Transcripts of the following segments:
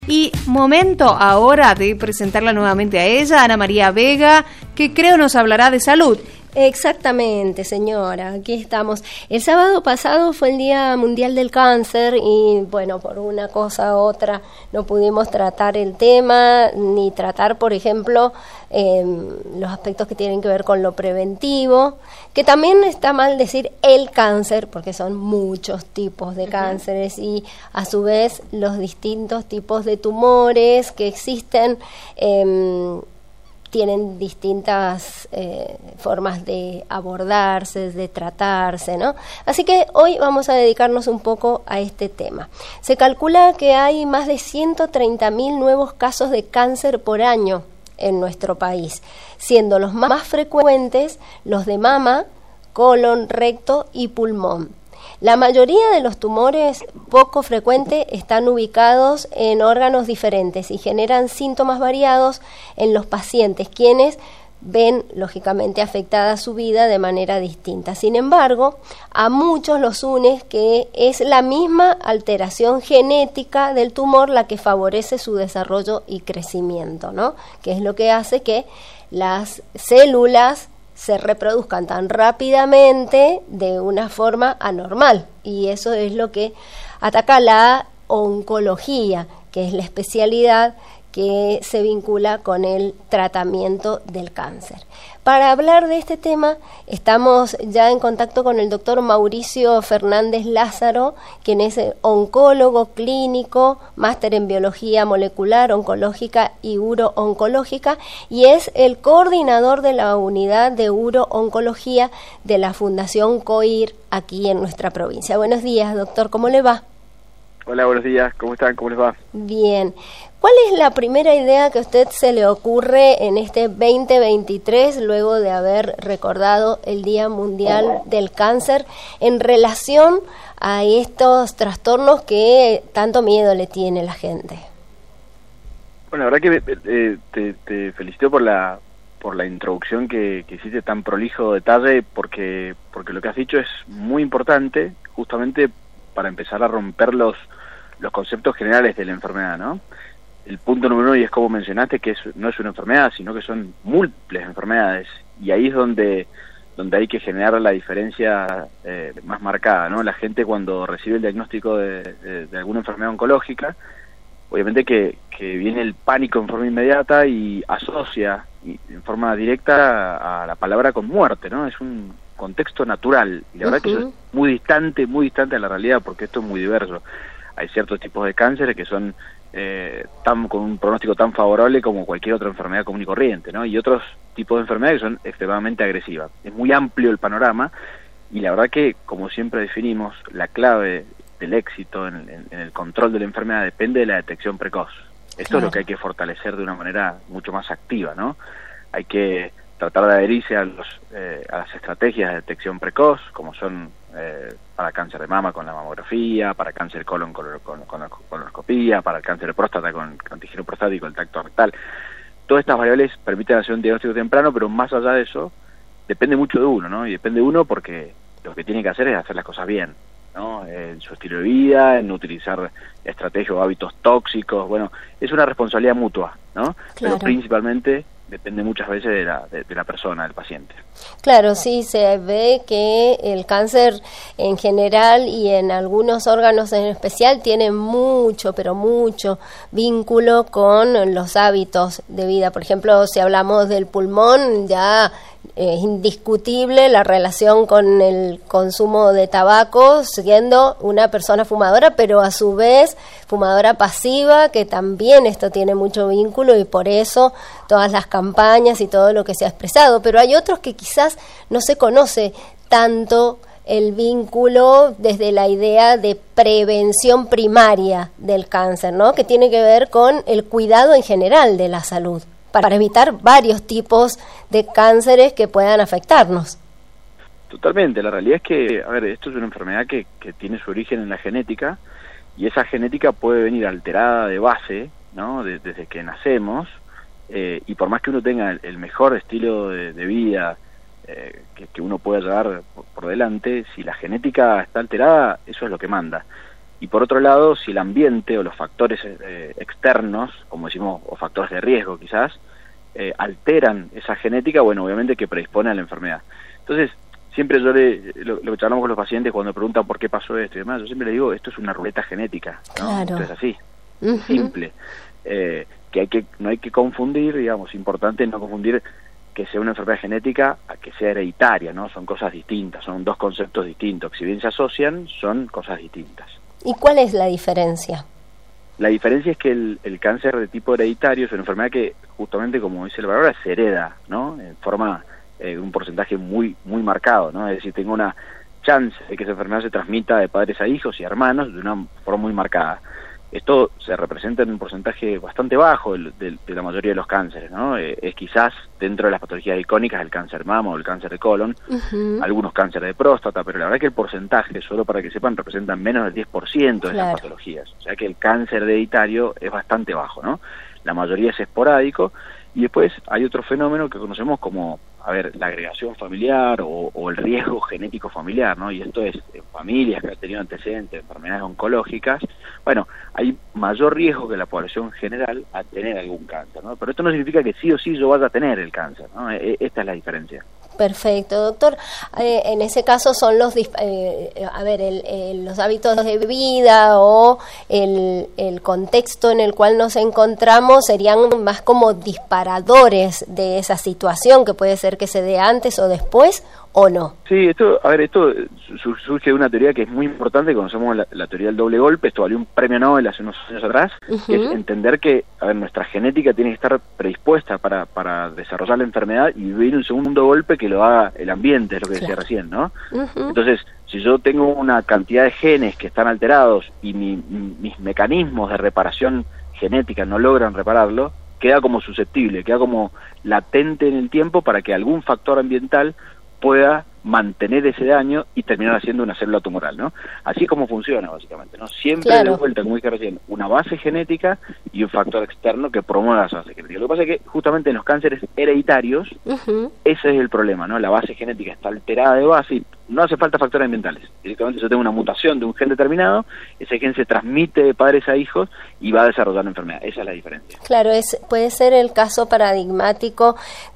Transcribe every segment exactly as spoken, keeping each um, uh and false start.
Y momento ahora de presentarla nuevamente a ella, Ana María Vega, que creo nos hablará de salud. Exactamente, señora, aquí estamos. El sábado pasado fue el Día Mundial del Cáncer y, bueno, por una cosa u otra no pudimos tratar el tema, ni tratar, por ejemplo, eh, los aspectos que tienen que ver con lo preventivo, que también está mal decir el cáncer, porque son muchos tipos de cánceres y, a su vez, los distintos tipos de tumores que existen, eh, tienen distintas eh, formas de abordarse, de tratarse, ¿no? Así que hoy vamos a dedicarnos un poco a este tema. Se calcula que hay más de ciento treinta mil nuevos casos de cáncer por año en nuestro país, siendo los más frecuentes los de mama, colon, recto y pulmón. La mayoría de los tumores poco frecuentes están ubicados en órganos diferentes y generan síntomas variados en los pacientes, quienes ven lógicamente afectada su vida de manera distinta. Sin embargo, a muchos los une que es la misma alteración genética del tumor la que favorece su desarrollo y crecimiento, ¿no? Que es lo que hace que las células se reproduzcan tan rápidamente de una forma anormal, y eso es lo que ataca la oncología, que es la especialidad que se vincula con el tratamiento del cáncer. Para hablar de este tema estamos ya en contacto con el doctor Mauricio Fernández Lázaro, quien es oncólogo clínico, máster en biología molecular, oncológica y uro-oncológica, y es el coordinador de la unidad de uro-oncología de la Fundación COIR aquí en nuestra provincia. Buenos días, doctor, ¿cómo le va? Hola, buenos días, ¿cómo están? ¿Cómo les va? Bien. ¿Cuál es la primera idea que a usted se le ocurre en este veinte veintitrés, luego de haber recordado el Día Mundial del Cáncer, en relación a estos trastornos que tanto miedo le tiene la gente? Bueno, la verdad que eh, te, te felicito por la por la introducción que, que hiciste tan prolijo detalle, porque porque lo que has dicho es muy importante, justamente para empezar a romper los, los conceptos generales de la enfermedad, ¿no? El punto número uno, y es como mencionaste, que es, no es una enfermedad, sino que son múltiples enfermedades, y ahí es donde donde hay que generar la diferencia eh, más marcada, ¿no? La gente, cuando recibe el diagnóstico de, de, de alguna enfermedad oncológica, obviamente que, que viene el pánico en forma inmediata y asocia y, en forma directa a, a la palabra con muerte, ¿no? Es un contexto natural, y la verdad uh-huh. que eso es muy distante, muy distante a la realidad, porque esto es muy diverso. Hay ciertos tipos de cánceres que son eh, tan, con un pronóstico tan favorable como cualquier otra enfermedad común y corriente, ¿no? Y otros tipos de enfermedades que son extremadamente agresivas. Es muy amplio el panorama, y la verdad que, como siempre definimos, la clave del éxito en, en, en el control de la enfermedad depende de la detección precoz. Esto claro. es lo que hay que fortalecer de una manera mucho más activa, ¿no? Hay que tratar de adherirse a, los, eh, a las estrategias de detección precoz, como son eh, para cáncer de mama con la mamografía, para cáncer de colon con, con, con, con colonoscopía, para el cáncer de próstata con antígeno prostático, el tacto rectal. Todas estas variables permiten hacer un diagnóstico temprano, pero más allá de eso, depende mucho de uno, ¿no? Y depende de uno porque lo que tiene que hacer es hacer las cosas bien, ¿no? En su estilo de vida, en utilizar estrategias o hábitos tóxicos. Bueno, es una responsabilidad mutua, ¿no? Claro. Pero principalmente depende muchas veces de la, de, de la persona, del paciente. Claro, sí, se ve que el cáncer en general y en algunos órganos en especial tiene mucho, pero mucho vínculo con los hábitos de vida. Por ejemplo, si hablamos del pulmón, ya es indiscutible la relación con el consumo de tabaco, siendo una persona fumadora, pero a su vez fumadora pasiva, que también esto tiene mucho vínculo, y por eso todas las campañas y todo lo que se ha expresado. Pero hay otros que quizás no se conoce tanto el vínculo desde la idea de prevención primaria del cáncer, ¿no? Que tiene que ver con el cuidado en general de la salud, para evitar varios tipos de cánceres que puedan afectarnos. Totalmente, la realidad es que, a ver, esto es una enfermedad que, que tiene su origen en la genética, y esa genética puede venir alterada de base, ¿no? De, desde que nacemos, eh, y por más que uno tenga el, el mejor estilo de, de vida eh, que, que uno pueda llevar por, por delante, si la genética está alterada, eso es lo que manda. y por otro lado, si el ambiente o los factores eh, externos, como decimos, o factores de riesgo quizás, eh, alteran esa genética, bueno, obviamente que predispone a la enfermedad. Entonces, siempre yo le, lo, lo que charlamos con los pacientes cuando preguntan por qué pasó esto y demás, yo siempre le digo, esto es una ruleta genética, ¿no? Claro. Esto es así, Uh-huh. simple. Eh, que hay que no hay que confundir, digamos, importante no confundir que sea una enfermedad genética a que sea hereditaria, ¿no? Son cosas distintas, son dos conceptos distintos, que si bien se asocian, son cosas distintas. ¿Y cuál es la diferencia? La diferencia es que el, el cáncer de tipo hereditario es una enfermedad que, justamente como dice la palabra, se hereda, ¿no? En forma, eh, un porcentaje muy muy marcado, ¿no? Es decir, tengo una chance de que esa enfermedad se transmita de padres a hijos y a hermanos de una forma muy marcada. Esto se representa en un porcentaje bastante bajo de, de, de la mayoría de los cánceres, ¿no? Eh, es quizás dentro de las patologías icónicas el cáncer de mama o el cáncer de colon, uh-huh. algunos cánceres de próstata, pero la verdad que el porcentaje, solo para que sepan, representan menos del diez por ciento de claro. esas patologías. O sea que el cáncer hereditario es bastante bajo, ¿no? La mayoría es esporádico, y después hay otro fenómeno que conocemos como, a ver, la agregación familiar o, o el riesgo genético familiar, ¿no? Y esto es en familias que han tenido antecedentes de enfermedades oncológicas, bueno, hay mayor riesgo que la población general a tener algún cáncer, ¿no? Pero esto no significa que sí o sí yo vaya a tener el cáncer, ¿no? E- esta es la diferencia. Perfecto, doctor. Eh, en ese caso son los, eh, a ver, el, el, los hábitos de vida o el, el contexto en el cual nos encontramos serían más como disparadores de esa situación, que puede ser que se dé antes o después, ¿o no? Sí, esto, a ver, esto surge de una teoría que es muy importante, conocemos la, la teoría del doble golpe, esto valió un premio Nobel hace unos años atrás, uh-huh. que es entender que, a ver, nuestra genética tiene que estar predispuesta para, para desarrollar la enfermedad y vivir un segundo golpe que lo haga el ambiente, es lo que claro. decía recién, ¿no? Uh-huh. Entonces, si yo tengo una cantidad de genes que están alterados y mi, mis mecanismos de reparación genética no logran repararlo, queda como susceptible, queda como latente en el tiempo para que algún factor ambiental pueda mantener ese daño y terminar haciendo una célula tumoral, ¿no? Así es como funciona, básicamente, ¿no? Siempre claro. de vuelta, como dije recién, una base genética y un factor externo que promueva esa base genética. Lo que pasa es que justamente en los cánceres hereditarios, uh-huh. ese es el problema, ¿no? La base genética está alterada de base y no hace falta factores ambientales. Directamente yo tengo una mutación de un gen determinado, ese gen se transmite de padres a hijos y va a desarrollar la enfermedad. Esa es la diferencia. Claro, es puede ser el caso paradigmático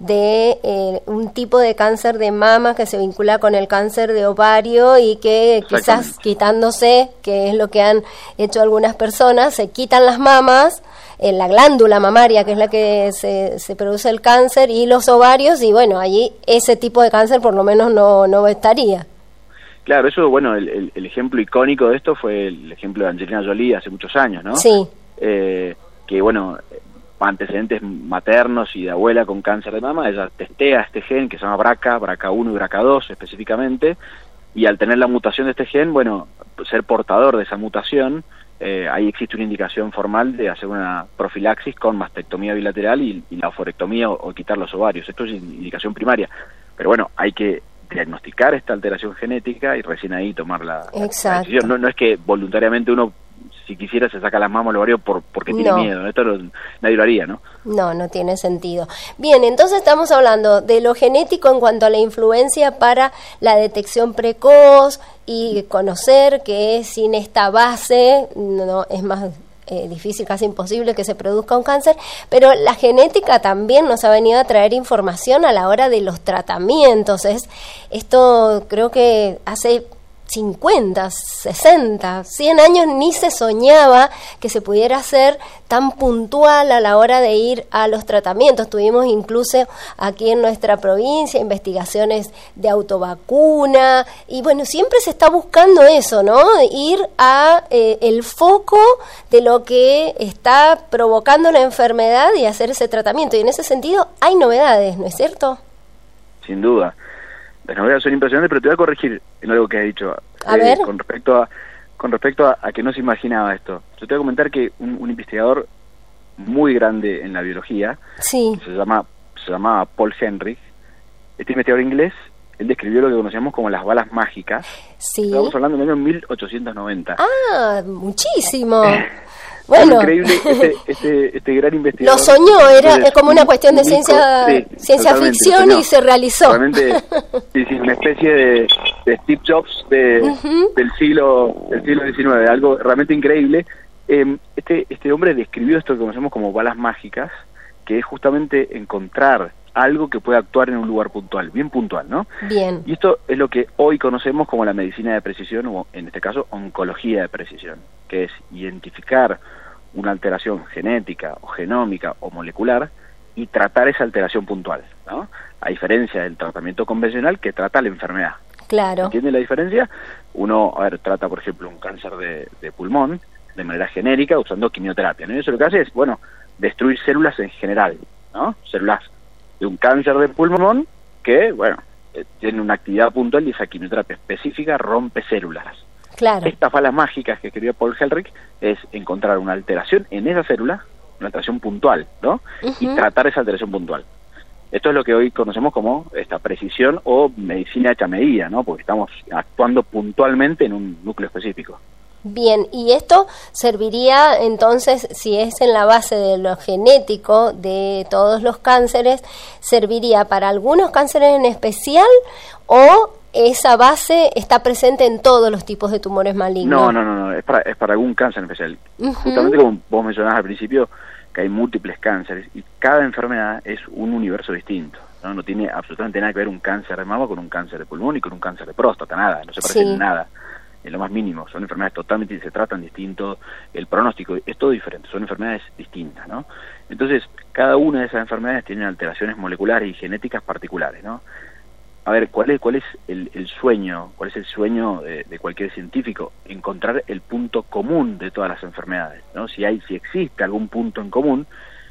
de eh, un tipo de cáncer de mama que se vincula con el cáncer de ovario y que quizás quitándose, que es lo que han hecho algunas personas, se quitan las mamas, en la glándula mamaria, que es la que se, se produce el cáncer, y los ovarios, y bueno, allí ese tipo de cáncer por lo menos no, no estaría. Claro, eso, bueno, el, el, el ejemplo icónico de esto fue el ejemplo de Angelina Jolie hace muchos años, ¿no? Sí. Eh, que, bueno, antecedentes maternos y de abuela con cáncer de mama, ella testea este gen que se llama B R C A, B R C A uno y B R C A dos específicamente, y al tener la mutación de este gen, bueno, ser portador de esa mutación, Eh, ahí existe una indicación formal de hacer una profilaxis con mastectomía bilateral y, y la oforectomía o, o quitar los ovarios. Esto es indicación primaria. Pero bueno, hay que diagnosticar esta alteración genética y recién ahí tomar la, la decisión. No, no es que voluntariamente uno, si quisiera, se saca las mamas al ovario por, porque tiene no. miedo. Esto no, nadie lo haría, ¿no? No, no tiene sentido. Bien, entonces estamos hablando de lo genético en cuanto a la influencia para la detección precoz y conocer que sin esta base no es más eh, difícil, casi imposible que se produzca un cáncer, pero la genética también nos ha venido a traer información a la hora de los tratamientos. Es, esto creo que hace cincuenta, sesenta, cien años ni se soñaba que se pudiera hacer tan puntual a la hora de ir a los tratamientos. Tuvimos incluso aquí en nuestra provincia investigaciones de autovacuna y bueno, siempre se está buscando eso, ¿no? Ir a eh, el foco de lo que está provocando la enfermedad y hacer ese tratamiento. Y en ese sentido hay novedades, ¿no es cierto? Sin duda. Las novedades son impresionantes, pero te voy a corregir en algo que has dicho. A eh, ver. Con respecto a con respecto a, a que no se imaginaba esto. Yo te voy a comentar que un, un investigador muy grande en la biología, sí. se llama se llamaba Paul Henry, este investigador inglés, él describió lo que conocíamos como las balas mágicas. Sí. Estamos hablando del año mil ochocientos noventa. Ah, muchísimo. Bueno, increíble este, este, este gran investigador. Lo soñó, era Entonces, como una cuestión de un ciencia sí, ciencia ficción y se realizó. Realmente, sí, sí, una especie de, de Steve Jobs de, uh-huh. del siglo del siglo diecinueve, algo realmente increíble. Eh, este, este hombre describió esto que conocemos como balas mágicas, que es justamente encontrar algo que pueda actuar en un lugar puntual, bien puntual, ¿no? Bien. Y esto es lo que hoy conocemos como la medicina de precisión, o en este caso, oncología de precisión, que es identificar una alteración genética o genómica o molecular y tratar esa alteración puntual, ¿no? A diferencia del tratamiento convencional que trata la enfermedad. Claro. ¿Entiende la diferencia? Uno, a ver, trata, por ejemplo, un cáncer de, de pulmón de manera genérica usando quimioterapia, ¿no? Y eso lo que hace es, bueno, destruir células en general, ¿no? Células de un cáncer de pulmón que, bueno, eh, tiene una actividad puntual y esa quimioterapia específica rompe células. Claro. Estas balas mágicas que escribió Paul Helfrich es encontrar una alteración en esa célula, una alteración puntual, ¿no? Uh-huh. Y tratar esa alteración puntual. Esto es lo que hoy conocemos como esta precisión o medicina hecha a medida, ¿no? Porque estamos actuando puntualmente en un núcleo específico. Bien, y esto serviría entonces, si es en la base de lo genético de todos los cánceres, ¿serviría para algunos cánceres en especial o esa base está presente en todos los tipos de tumores malignos? No, no, no, no. Es, para, es para algún cáncer en especial. Uh-huh. Justamente como vos mencionabas al principio, que hay múltiples cánceres y cada enfermedad es un universo distinto, ¿no? No tiene absolutamente nada que ver un cáncer de mama con un cáncer de pulmón y con un cáncer de próstata, nada, no se parecen en nada. En lo más mínimo, son enfermedades totalmente, se tratan distinto, el pronóstico es todo diferente, son enfermedades distintas, ¿no? Entonces, cada una de esas enfermedades tiene alteraciones moleculares y genéticas particulares, ¿no? A ver, ¿cuál es cuál es el, el sueño, cuál es el sueño de, de cualquier científico? Encontrar el punto común de todas las enfermedades, ¿no? Si hay, si existe algún punto en común,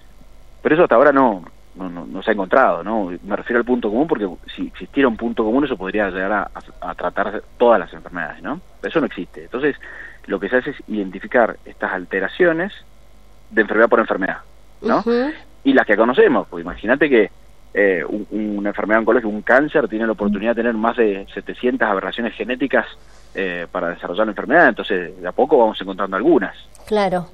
pero eso hasta ahora no, no, no, no se ha encontrado, ¿no? Me refiero al punto común porque si existiera un punto común eso podría llegar a, a, a tratar todas las enfermedades, ¿no? Pero eso no existe. Entonces, lo que se hace es identificar estas alteraciones de enfermedad por enfermedad, ¿no? Uh-huh. Y las que conocemos, pues imagínate que eh, un, una enfermedad oncológica, un cáncer, tiene la oportunidad de tener más de setecientas aberraciones genéticas eh, para desarrollar la enfermedad, entonces de a poco vamos encontrando algunas. Claro.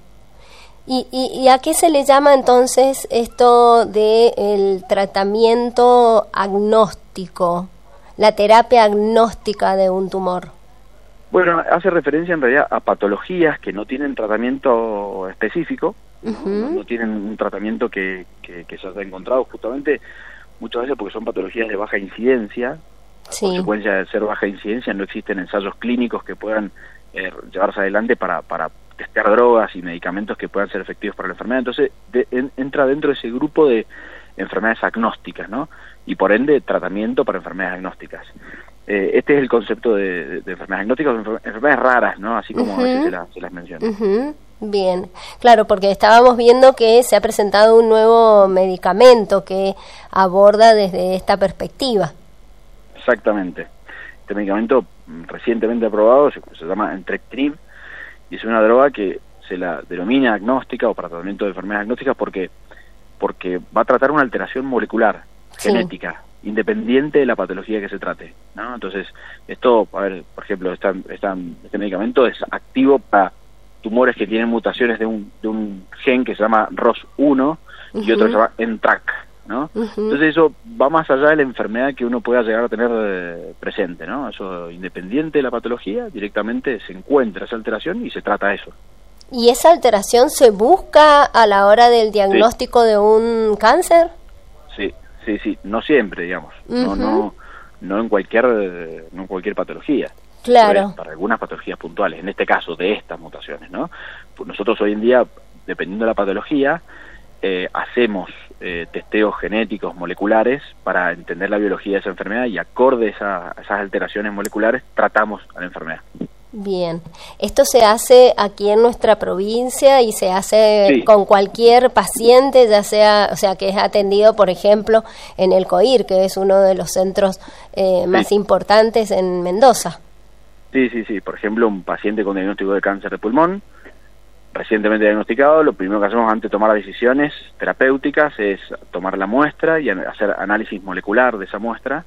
¿Y, y, y a qué se le llama entonces esto de el tratamiento agnóstico, la terapia agnóstica de un tumor? Bueno, hace referencia en realidad a patologías que no tienen tratamiento específico, uh-huh. no, no tienen un tratamiento que, que, que se haya encontrado justamente muchas veces porque son patologías de baja incidencia. Sí. A consecuencia de ser baja incidencia no existen ensayos clínicos que puedan eh, llevarse adelante para, para testear drogas y medicamentos que puedan ser efectivos para la enfermedad. Entonces de, en, entra dentro de ese grupo de enfermedades agnósticas, ¿no? Y por ende tratamiento para enfermedades agnósticas. Eh, este es el concepto de, de, de enfermedades agnósticas, enfer- enfermedades raras, ¿no? Así como uh-huh. a veces se, la, se las menciona. Uh-huh. Bien, claro, porque estábamos viendo que se ha presentado un nuevo medicamento que aborda desde esta perspectiva. Exactamente. Este medicamento recientemente aprobado se, se llama Entrectinib y es una droga que se la denomina agnóstica o para tratamiento de enfermedades agnósticas porque porque va a tratar una alteración molecular, sí. genética, independiente de la patología que se trate, ¿no? Entonces, esto, a ver, por ejemplo, esta, esta, este medicamento es activo para tumores que tienen mutaciones de un, de un gen que se llama R O S uno uh-huh. y otro que se llama N T R A C, ¿no? Uh-huh. Entonces eso va más allá de la enfermedad que uno pueda llegar a tener eh, presente, ¿no? Eso, independiente de la patología, directamente se encuentra esa alteración y se trata eso. ¿Y esa alteración se busca a la hora del diagnóstico sí. de un cáncer? Sí, sí, sí, no siempre, digamos, uh-huh. no, no, no en cualquier, no en cualquier patología. Claro. Para algunas patologías puntuales, en este caso de estas mutaciones, ¿no? Pues nosotros hoy en día, dependiendo de la patología, eh, hacemos eh, testeos genéticos moleculares para entender la biología de esa enfermedad y acorde a, esa, a esas alteraciones moleculares tratamos a la enfermedad. Bien, esto se hace aquí en nuestra provincia y se hace sí. con cualquier paciente, ya sea, o sea, que es atendido, por ejemplo, en el COIR, que es uno de los centros eh, más sí. importantes en Mendoza. Sí, sí, sí. Por ejemplo, un paciente con diagnóstico de cáncer de pulmón, recientemente diagnosticado, lo primero que hacemos antes de tomar decisiones terapéuticas es tomar la muestra y hacer análisis molecular de esa muestra.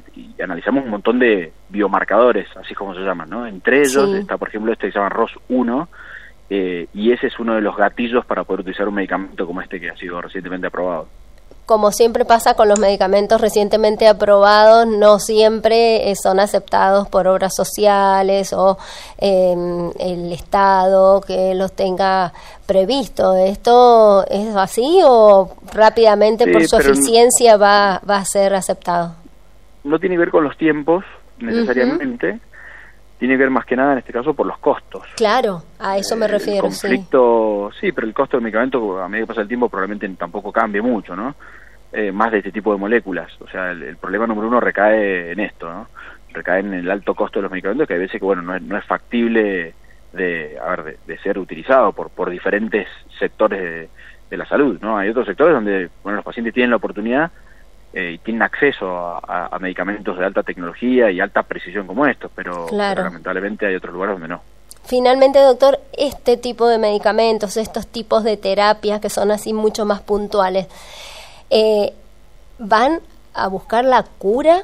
Y analizamos un montón de biomarcadores, así como se llaman, ¿no? Entre ellos sí. está, por ejemplo, este que se llama R O S uno, eh, y ese es uno de los gatillos para poder utilizar un medicamento como este que ha sido recientemente aprobado. como siempre pasa con los medicamentos recientemente aprobados, no siempre eh, son aceptados por obras sociales o eh, el Estado que los tenga previsto. ¿Esto es así o rápidamente sí, por su eficiencia va, va a ser aceptado? No tiene que ver con los tiempos necesariamente, uh-huh. Tiene que ver más que nada en este caso por los costos. Claro, a eso me eh, refiero, el conflicto, sí. sí, pero el costo del medicamento a medida que pasa el tiempo probablemente tampoco cambie mucho, ¿no? Eh, más de este tipo de moléculas. O sea, el, el problema número uno recae en esto, ¿no? Recae en el alto costo de los medicamentos, que hay veces que, bueno, no es, no es factible de, a ver, de, de ser utilizado por, por diferentes sectores de, de la salud, ¿no? Hay otros sectores donde, bueno, los pacientes tienen la oportunidad eh, y tienen acceso a, a, a medicamentos de alta tecnología y alta precisión como estos, pero, claro. pero lamentablemente hay otros lugares donde no. Finalmente, doctor, este tipo de medicamentos, estos tipos de terapias que son así mucho más puntuales, Eh, ¿van a buscar la cura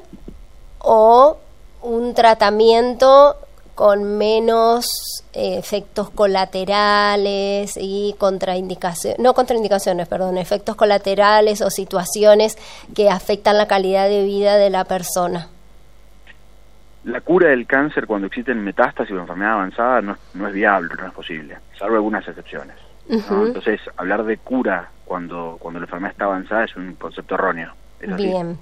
o un tratamiento con menos eh, efectos colaterales y contraindicaciones, no contraindicaciones, perdón, efectos colaterales o situaciones que afectan la calidad de vida de la persona? La cura del cáncer cuando existen metástasis o enfermedad avanzada no, no es viable, no es posible, salvo algunas excepciones. ¿no? Uh-huh. Entonces, hablar de cura cuando cuando la enfermedad está avanzada es un concepto erróneo. Es así. Bien.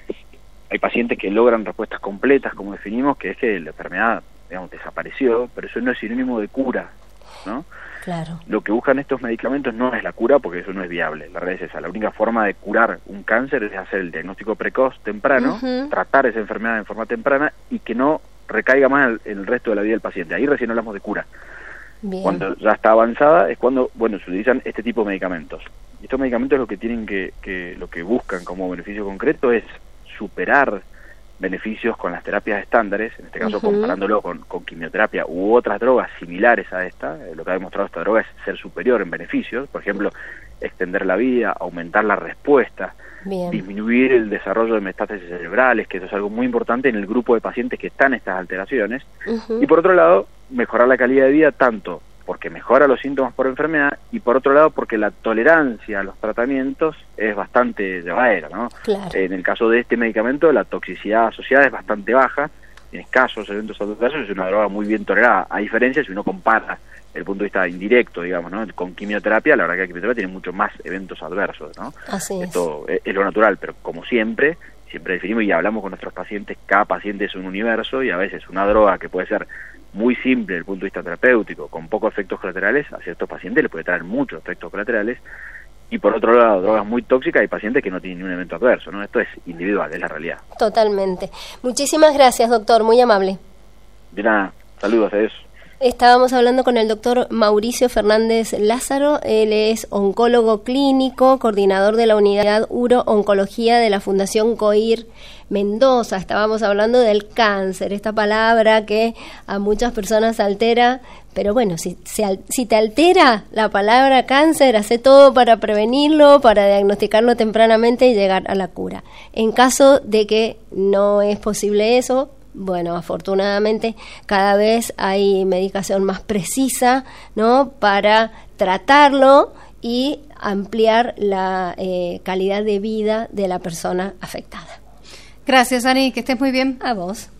Hay pacientes que logran respuestas completas, como definimos, que es que la enfermedad, digamos, desapareció, pero eso no es sinónimo de cura, ¿no? Claro. Lo que buscan estos medicamentos no es la cura, porque eso no es viable. La realidad es esa. La única forma de curar un cáncer es hacer el diagnóstico precoz temprano, uh-huh. tratar esa enfermedad en forma temprana y que no recaiga más en el, el resto de la vida del paciente. Ahí recién hablamos de cura. Bien. Cuando ya está avanzada es cuando, bueno, se utilizan este tipo de medicamentos. Y estos medicamentos lo que tienen que, que lo que buscan como beneficio concreto es superar beneficios con las terapias estándares, en este caso uh-huh. comparándolo con, con quimioterapia u otras drogas similares a esta. Eh, lo que ha demostrado esta droga es ser superior en beneficios, por ejemplo, extender la vida, aumentar la respuesta, Bien. disminuir el desarrollo de metástasis cerebrales, que eso es algo muy importante en el grupo de pacientes que están en estas alteraciones, uh-huh. y por otro lado, mejorar la calidad de vida tanto porque mejora los síntomas por enfermedad y por otro lado porque la tolerancia a los tratamientos es bastante llevadera, ¿no? Claro. En el caso de este medicamento la toxicidad asociada es bastante baja, en escasos eventos adversos es una droga muy bien tolerada, a diferencia si uno compara desde el punto de vista indirecto, digamos, ¿no? Con quimioterapia, la verdad que la quimioterapia tiene mucho más eventos adversos, ¿no? Así es. Esto es, es lo natural, pero como siempre, siempre definimos y hablamos con nuestros pacientes, cada paciente es un universo y a veces una droga que puede ser muy simple desde el punto de vista terapéutico, con pocos efectos colaterales, a ciertos pacientes les puede traer muchos efectos colaterales, y por otro lado, drogas muy tóxicas, hay pacientes que no tienen ni un evento adverso, ¿no? Esto es individual, es la realidad. Totalmente. Muchísimas gracias, doctor, muy amable. De nada, saludos a eso. Estábamos hablando con el doctor Mauricio Fernández Lázaro, él es oncólogo clínico, coordinador de la unidad Uro-Oncología de la Fundación COIR Mendoza. Estábamos hablando del cáncer, esta palabra que a muchas personas altera, pero bueno, si, si, si te altera la palabra cáncer, hace todo para prevenirlo, para diagnosticarlo tempranamente y llegar a la cura. En caso de que no es posible eso, bueno, afortunadamente cada vez hay medicación más precisa, ¿no?, para tratarlo y ampliar la eh, calidad de vida de la persona afectada. Gracias, Ani, que estés muy bien. A vos.